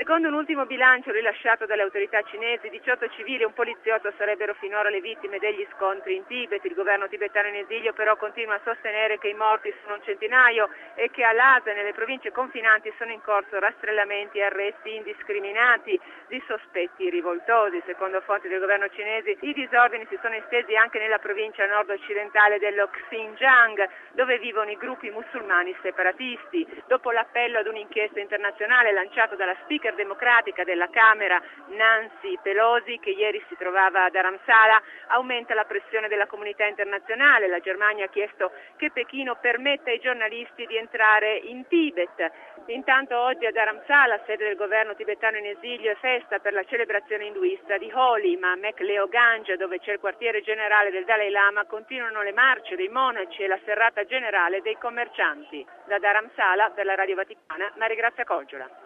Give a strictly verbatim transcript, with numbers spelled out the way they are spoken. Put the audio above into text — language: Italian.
Secondo un ultimo bilancio rilasciato dalle autorità cinesi, diciotto civili e un poliziotto sarebbero finora le vittime degli scontri in Tibet. Il governo tibetano in esilio però continua a sostenere che i morti sono un centinaio e che a Lhasa e nelle province confinanti sono in corso rastrellamenti e arresti indiscriminati di sospetti rivoltosi. Secondo fonti del governo cinese, i disordini si sono estesi anche nella provincia nord-occidentale dello Xinjiang, dove vivono i gruppi musulmani separatisti. Dopo l'appello ad un'inchiesta internazionale lanciato dalla speaker democratica della Camera Nancy Pelosi, che ieri si trovava a Dharamsala, aumenta la pressione della comunità internazionale. La Germania ha chiesto che Pechino permetta ai giornalisti di entrare in Tibet. Intanto oggi a Dharamsala, sede del governo tibetano in esilio, è festa per la celebrazione induista di Holi, ma a Mekleoganj, dove c'è il quartiere generale del Dalai Lama, continuano le marce dei monaci e la serrata generale dei commercianti. Da Dharamsala, per la Radio Vaticana, Maria Grazia Coggiola.